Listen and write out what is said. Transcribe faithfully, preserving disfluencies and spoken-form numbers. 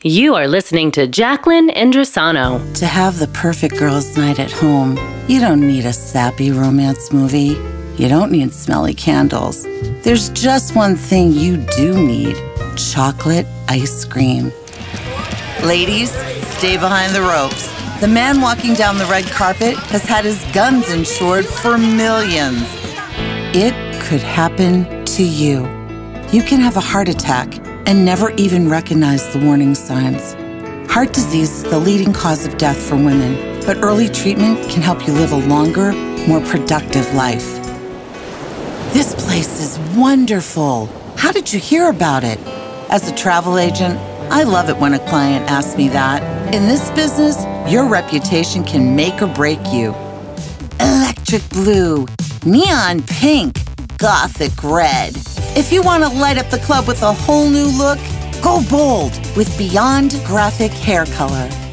You are listening to Jacqueline Indrisano. To have the perfect girls' night at home, you don't need a sappy romance movie. You don't need smelly candles. There's just one thing you do need: chocolate ice cream. Ladies, stay behind the ropes. The man walking down the red carpet has had his guns insured for millions. It could happen to you. You can have a heart attack and never even recognize the warning signs. Heart disease is the leading cause of death for women, but early treatment can help you live a longer, more productive life. This place is wonderful. How did you hear about it? As a travel agent, I love it when a client asks me that. In this business, your reputation can make or break you. Electric blue, neon pink, gothic red. If you want to light up the club with a whole new look, go bold with Beyond Graphic Hair Color.